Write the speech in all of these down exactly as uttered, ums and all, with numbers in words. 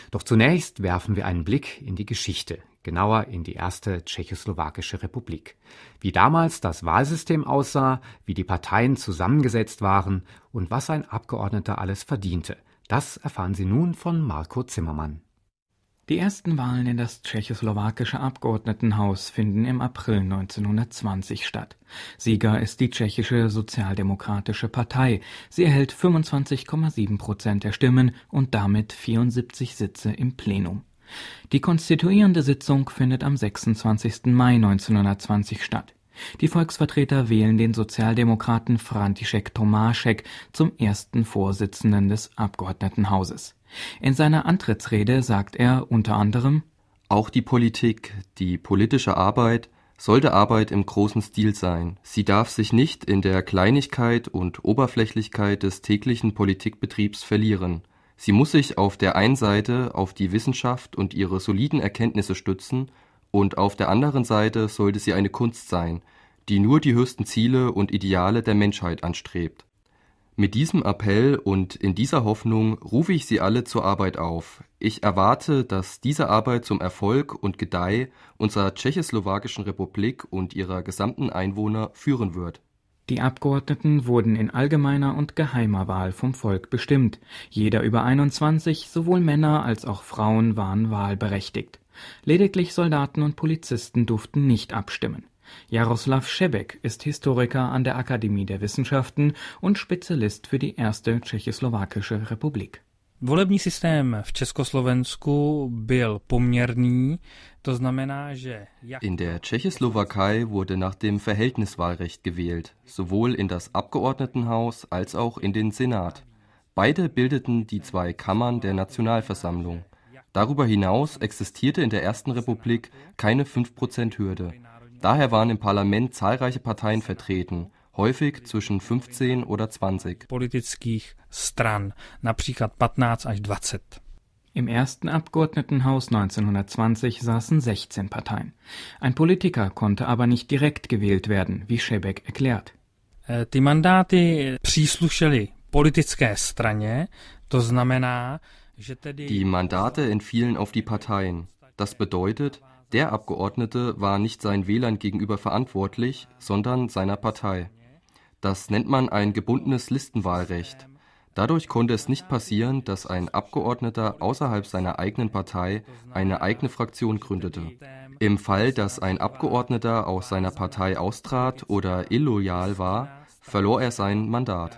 Doch zunächst werfen wir einen Blick in die Geschichte, genauer in die erste tschechoslowakische Republik. Wie damals das Wahlsystem aussah, wie die Parteien zusammengesetzt waren und was ein Abgeordneter alles verdiente, das erfahren Sie nun von Marco Zimmermann. Die ersten Wahlen in das tschechoslowakische Abgeordnetenhaus finden im April neunzehnhundertzwanzig statt. Sieger ist die tschechische Sozialdemokratische Partei. Sie erhält fünfundzwanzig Komma sieben Prozent der Stimmen und damit vierundsiebzig Sitze im Plenum. Die konstituierende Sitzung findet am sechsundzwanzigsten Mai neunzehnhundertzwanzig statt. Die Volksvertreter wählen den Sozialdemokraten František Tomášek zum ersten Vorsitzenden des Abgeordnetenhauses. In seiner Antrittsrede sagt er unter anderem: Auch die Politik, die politische Arbeit, sollte Arbeit im großen Stil sein. Sie darf sich nicht in der Kleinigkeit und Oberflächlichkeit des täglichen Politikbetriebs verlieren. Sie muss sich auf der einen Seite auf die Wissenschaft und ihre soliden Erkenntnisse stützen und auf der anderen Seite sollte sie eine Kunst sein, die nur die höchsten Ziele und Ideale der Menschheit anstrebt. Mit diesem Appell und in dieser Hoffnung rufe ich Sie alle zur Arbeit auf. Ich erwarte, dass diese Arbeit zum Erfolg und Gedeih unserer tschechoslowakischen Republik und ihrer gesamten Einwohner führen wird. Die Abgeordneten wurden in allgemeiner und geheimer Wahl vom Volk bestimmt. Jeder über einundzwanzig, sowohl Männer als auch Frauen, waren wahlberechtigt. Lediglich Soldaten und Polizisten durften nicht abstimmen. Jaroslav Šebek ist Historiker an der Akademie der Wissenschaften und Spezialist für die erste tschechoslowakische Republik. Volební systém v Československu byl poměrný, to znamená, že In der Tschechoslowakei wurde nach dem Verhältniswahlrecht gewählt, sowohl in das Abgeordnetenhaus als auch in den Senat. Beide bildeten die zwei Kammern der Nationalversammlung. Darüber hinaus existierte in der ersten Republik keine fünf Prozent Hürde. Daher waren im Parlament zahlreiche Parteien vertreten, häufig zwischen fünfzehn oder zwanzig. Politických stran, například patnáct až dvacet. Im ersten Abgeordnetenhaus neunzehnhundertzwanzig saßen sechzehn Parteien. Ein Politiker konnte aber nicht direkt gewählt werden, wie Šebek erklärt. Ty mandáty příslušely politické straně, to znamená, že tedy... Die Mandate entfielen auf die Parteien. Das bedeutet, der Abgeordnete war nicht seinen Wählern gegenüber verantwortlich, sondern seiner Partei. Das nennt man ein gebundenes Listenwahlrecht. Dadurch konnte es nicht passieren, dass ein Abgeordneter außerhalb seiner eigenen Partei eine eigene Fraktion gründete. Im Fall, dass ein Abgeordneter aus seiner Partei austrat oder illoyal war, verlor er sein Mandat.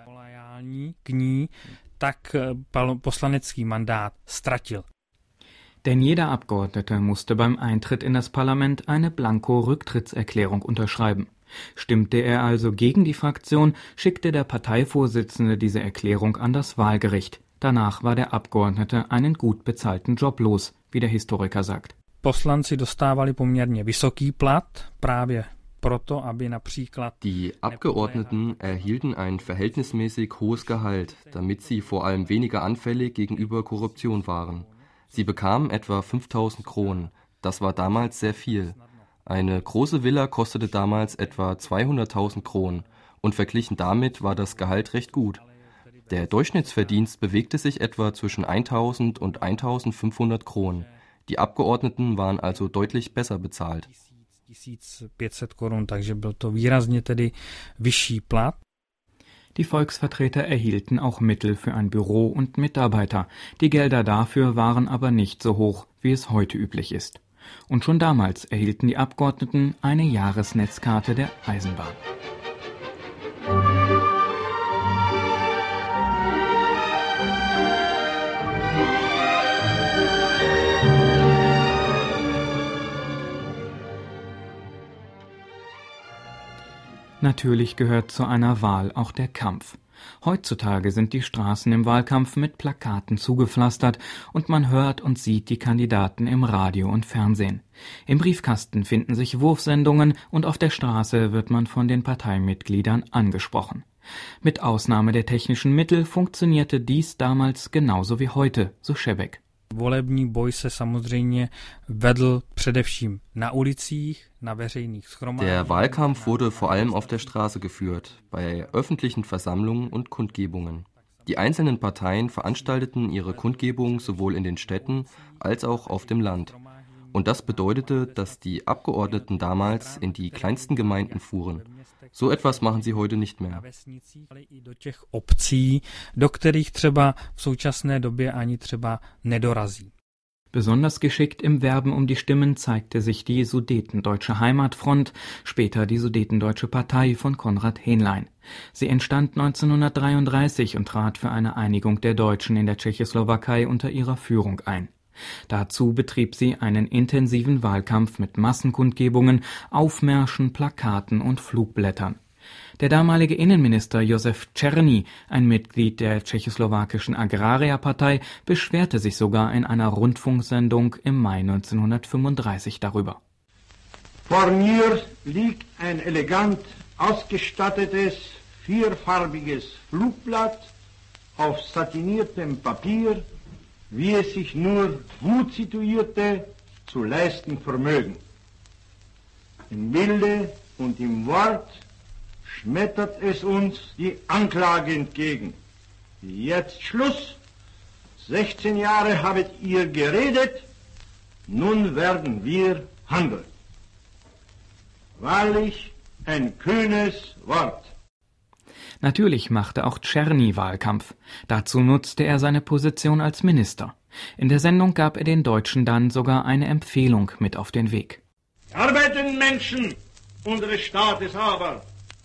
Denn jeder Abgeordnete musste beim Eintritt in das Parlament eine Blanko-Rücktrittserklärung unterschreiben. Stimmte er also gegen die Fraktion, schickte der Parteivorsitzende diese Erklärung an das Wahlgericht. Danach war der Abgeordnete einen gut bezahlten Job los, wie der Historiker sagt. Poslanci dostávali poměrně vysoký plat, právě proto, aby například... Die Abgeordneten erhielten ein verhältnismäßig hohes Gehalt, damit sie vor allem weniger anfällig gegenüber Korruption waren. Sie bekamen etwa fünftausend Kronen. Das war damals sehr viel. Eine große Villa kostete damals etwa zweihunderttausend Kronen und verglichen damit war das Gehalt recht gut. Der Durchschnittsverdienst bewegte sich etwa zwischen eintausend und eintausendfünfhundert Kronen. Die Abgeordneten waren also deutlich besser bezahlt. tisíc pět set korun, takže byl to výrazně tedy vyšší plat. Die Volksvertreter erhielten auch Mittel für ein Büro und Mitarbeiter. Die Gelder dafür waren aber nicht so hoch, wie es heute üblich ist. Und schon damals erhielten die Abgeordneten eine Jahresnetzkarte der Eisenbahn. Natürlich gehört zu einer Wahl auch der Kampf. Heutzutage sind die Straßen im Wahlkampf mit Plakaten zugepflastert und man hört und sieht die Kandidaten im Radio und Fernsehen. Im Briefkasten finden sich Wurfsendungen und auf der Straße wird man von den Parteimitgliedern angesprochen. Mit Ausnahme der technischen Mittel funktionierte dies damals genauso wie heute, so Šebek. Volební boj se samozřejmě vedl především na ulicích, na veřejných shromážděních. Der Wahlkampf wurde vor allem auf der Straße geführt, bei öffentlichen Versammlungen und Kundgebungen. Die einzelnen Parteien veranstalteten ihre Kundgebung sowohl in den Städten als auch auf dem Land. Und das bedeutete, dass die Abgeordneten damals in die kleinsten Gemeinden fuhren. So etwas machen sie heute nicht mehr. Do těch obcí, do kterých třeba v současné době ani třeba nedorazí. Besonders geschickt im Werben um die Stimmen zeigte sich die Sudetendeutsche Heimatfront, später die Sudetendeutsche Partei von Konrad Henlein. Sie entstand neunzehnhundertdreiunddreißig und trat für eine Einigung der Deutschen in der Tschechoslowakei unter ihrer Führung ein. Dazu betrieb sie einen intensiven Wahlkampf mit Massenkundgebungen, Aufmärschen, Plakaten und Flugblättern. Der damalige Innenminister Josef Czerny, ein Mitglied der tschechoslowakischen Agrarierpartei, beschwerte sich sogar in einer Rundfunksendung im Mai neunzehnhundertfünfunddreißig darüber. Vor mir liegt ein elegant ausgestattetes, vierfarbiges Flugblatt auf satiniertem Papier, wie es sich nur gut Situierte zu leisten vermögen. Im Bilde und im Wort schmettert es uns die Anklage entgegen. Jetzt Schluss. sechzehn Jahre habet ihr geredet, nun werden wir handeln. Wahrlich ein kühnes Wort. Natürlich machte auch Czerny Wahlkampf. Dazu nutzte er seine Position als Minister. In der Sendung gab er den Deutschen dann sogar eine Empfehlung mit auf den Weg. Die arbeitenden Menschen unseres Staates aber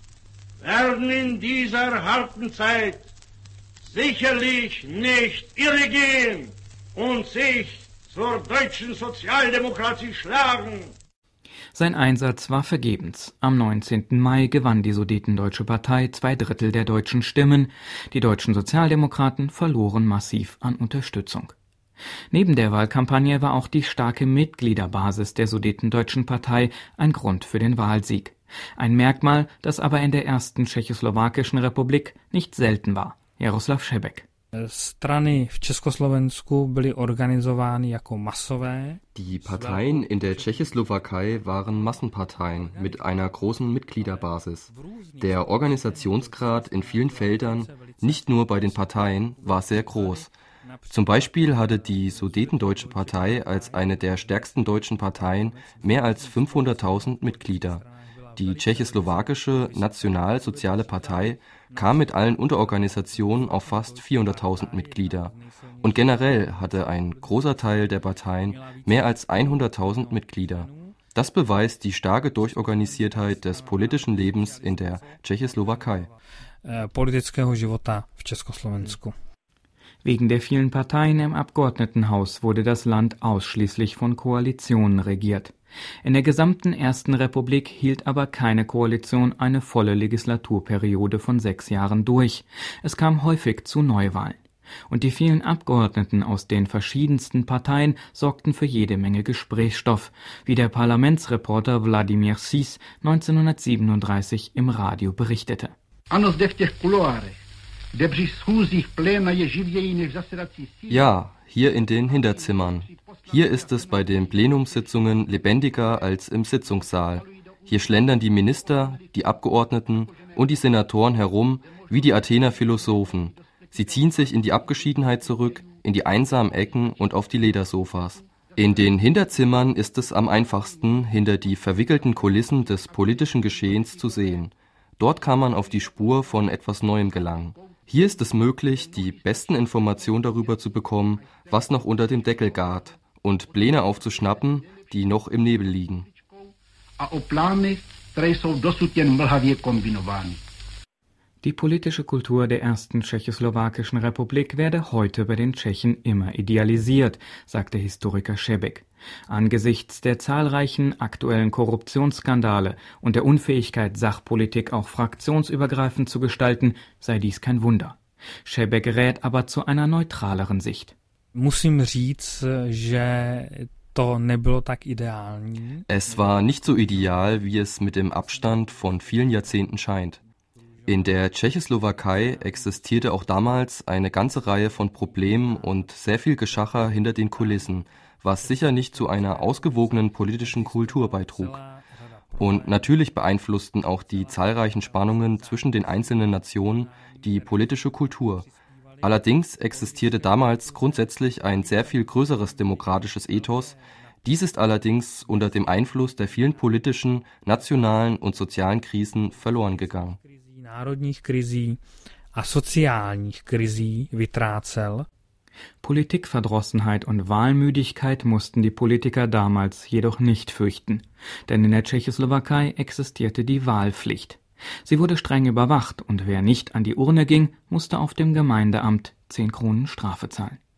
werden in dieser harten Zeit sicherlich nicht irregehen und sich zur deutschen Sozialdemokratie schlagen. Sein Einsatz war vergebens. Am neunzehnten Mai gewann die Sudetendeutsche Partei zwei Drittel der deutschen Stimmen. Die deutschen Sozialdemokraten verloren massiv an Unterstützung. Neben der Wahlkampagne war auch die starke Mitgliederbasis der Sudetendeutschen Partei ein Grund für den Wahlsieg. Ein Merkmal, das aber in der ersten tschechoslowakischen Republik nicht selten war. Jaroslav Šebek. Strany v Československu byly organizovány jako masové. Die Parteien in der Tschechoslowakei waren Massenparteien mit einer großen Mitgliederbasis. Der Organisationsgrad in vielen Feldern, nicht nur bei den Parteien, war sehr groß. Zum Beispiel hatte die Sudetendeutsche Partei als eine der stärksten deutschen Parteien mehr als fünfhunderttausend Mitglieder. Die tschechoslowakische Nationalsoziale Partei kam mit allen Unterorganisationen auf fast vierhunderttausend Mitglieder. Und generell hatte ein großer Teil der Parteien mehr als hunderttausend Mitglieder. Das beweist die starke Durchorganisiertheit des politischen Lebens in der Tschechoslowakei. Politického života v Československu. Wegen der vielen Parteien im Abgeordnetenhaus wurde das Land ausschließlich von Koalitionen regiert. In der gesamten Ersten Republik hielt aber keine Koalition eine volle Legislaturperiode von sechs Jahren durch. Es kam häufig zu Neuwahlen. Und die vielen Abgeordneten aus den verschiedensten Parteien sorgten für jede Menge Gesprächsstoff, wie der Parlamentsreporter Wladimir Sis neunzehnhundertsiebenunddreißig im Radio berichtete. Ja, hier in den Hinterzimmern. Hier ist es bei den Plenumssitzungen lebendiger als im Sitzungssaal. Hier schlendern die Minister, die Abgeordneten und die Senatoren herum wie die Athener Philosophen. Sie ziehen sich in die Abgeschiedenheit zurück, in die einsamen Ecken und auf die Ledersofas. In den Hinterzimmern ist es am einfachsten, hinter die verwickelten Kulissen des politischen Geschehens zu sehen. Dort kann man auf die Spur von etwas Neuem gelangen. Hier ist es möglich, die besten Informationen darüber zu bekommen, was noch unter dem Deckel gart, und Pläne aufzuschnappen, die noch im Nebel liegen. Die politische Kultur der ersten tschechoslowakischen Republik werde heute bei den Tschechen immer idealisiert, sagt der Historiker Šebek. Angesichts der zahlreichen aktuellen Korruptionsskandale und der Unfähigkeit, Sachpolitik auch fraktionsübergreifend zu gestalten, sei dies kein Wunder. Šebek rät aber zu einer neutraleren Sicht. Musím říct, že to nebylo tak ideální. Es war nicht so ideal, wie es mit dem Abstand von vielen Jahrzehnten scheint. In der Tschechoslowakei existierte auch damals eine ganze Reihe von Problemen und sehr viel Geschacher hinter den Kulissen, was sicher nicht zu einer ausgewogenen politischen Kultur beitrug. Und natürlich beeinflussten auch die zahlreichen Spannungen zwischen den einzelnen Nationen die politische Kultur. Allerdings existierte damals grundsätzlich ein sehr viel größeres demokratisches Ethos. Dies ist allerdings unter dem Einfluss der vielen politischen, nationalen und sozialen Krisen verloren gegangen. Národních krizí a sociálních krizí vytrácel. Politikverdrossenheit und Wahlmüdigkeit mussten die Politiker damals jedoch nicht fürchten, denn in der Tschechoslowakei existierte die Wahlpflicht. Sie wurde streng überwacht und wer nicht an die Urne ging, musste auf dem Gemeindeamt zehn Kronen Strafe zahlen.